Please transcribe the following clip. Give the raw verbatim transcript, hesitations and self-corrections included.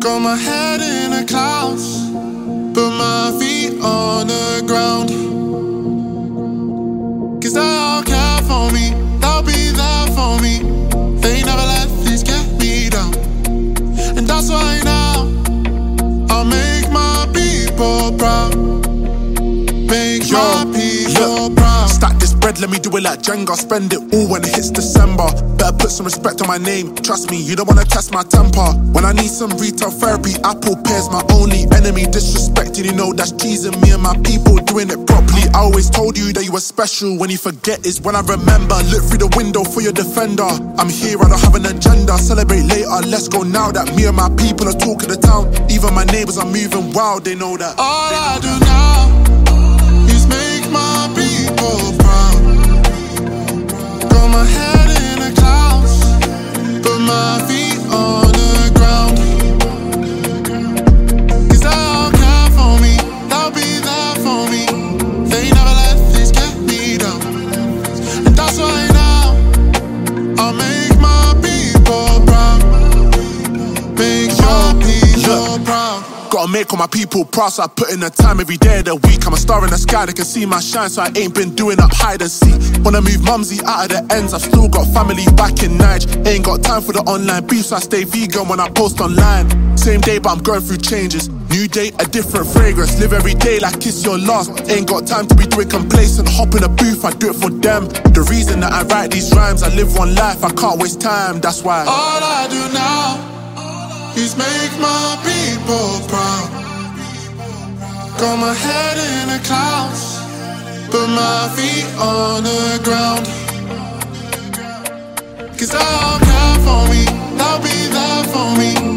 Got my head in the clouds, put my feet on the ground. Cause they all care for me, they'll be there for me. They never let this get me down. And that's why now I'll make my people proud. Make Yo, my people look, proud. stack this bread, let me do it like Jenga. Spend it all when it hits December. Better put some respect on my name. Trust me, you don't wanna test my temper. When I need some retail therapy, Apple Pear's my only enemy. Disrespecting, you know that's teasing me and my people doing it properly. I always told you that you were special. When you forget is when I remember. Look through the window for your defender. I'm here, I don't have an agenda. Celebrate later, let's go now that me and my people are talking the town. Even my neighbours are moving wild, they know that. All I do now is make my people proud. Got my head in the clouds, put my feet on the ground. Cause they all care for me, they'll be there for me. They never let this get me down. And that's why now I'll make my people proud. Make my people proud. Gotta make all my people proud, so I put in the time every day of the week. I'm a star in the sky, they can see my shine, so I ain't been doing up hide and seek. Wanna move mumsy out of the ends, I've still got family back in Nige. Ain't got time for the online beef, so I stay vegan when I post online. Same day, but I'm going through changes. New day, a different fragrance. Live every day like it's your last. Ain't got time to be doing complacent. Hop in a booth, I do it for them. The reason that I write these rhymes, I live one life, I can't waste time, that's why. All I do now is make my people proud. Got my head in the clouds, put my feet on the ground. Cause they all care for me, they'll be there for me.